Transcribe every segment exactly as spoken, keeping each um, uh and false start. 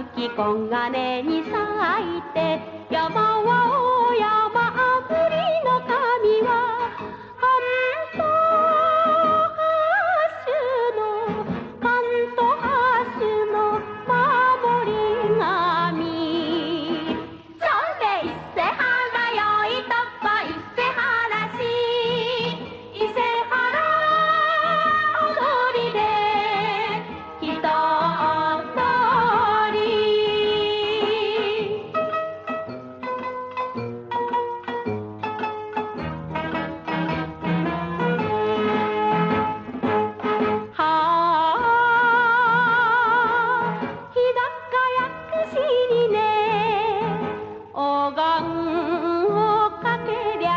き黄金に咲いて、山はお山あぶりの神は関東ハッシュの関東ハッシュの守り神。それ伊勢原よいとこ伊勢原市、伊勢原踊りで人踊り。はあ、日高薬師にね、おがんをかけりゃ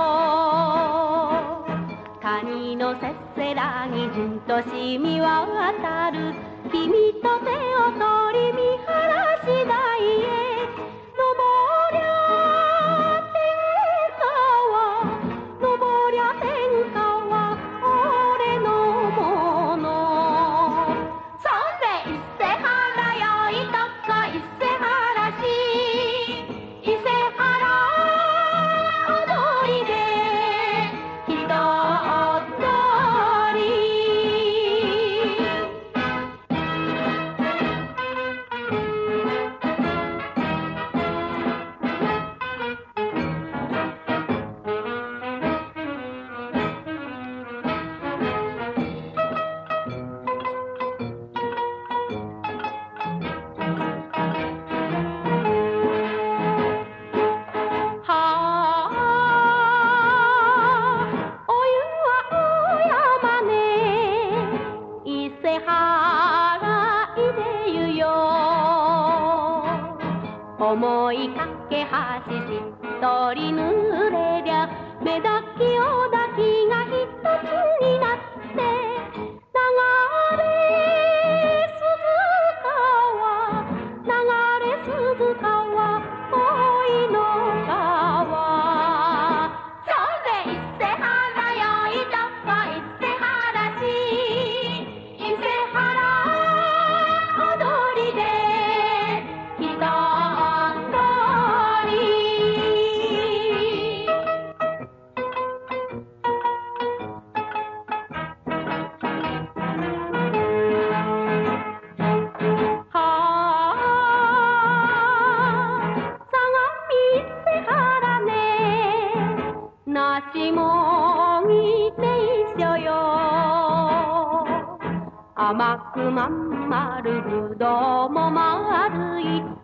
よ。谷のせせらぎじんとしみ渡る、君と手を取り見晴らし台へ登りゃ天下は、登りゃ天下は俺のもの。それ伊勢原よいとこ伊勢原市、伊勢原踊りで人踊り。はあ、お湯はお山ね、伊勢原いでゆよ。思いかけ橋しっとり濡れりゃ、目だきおだきが一つになって流れ鈴川、流れ鈴川恋の川。それ伊勢原よいとこ伊勢原市、伊勢原踊りで人踊り。はあ、相模伊勢原ね、なしもぎて一緒よ。甘くまんまるぶどうも丸い、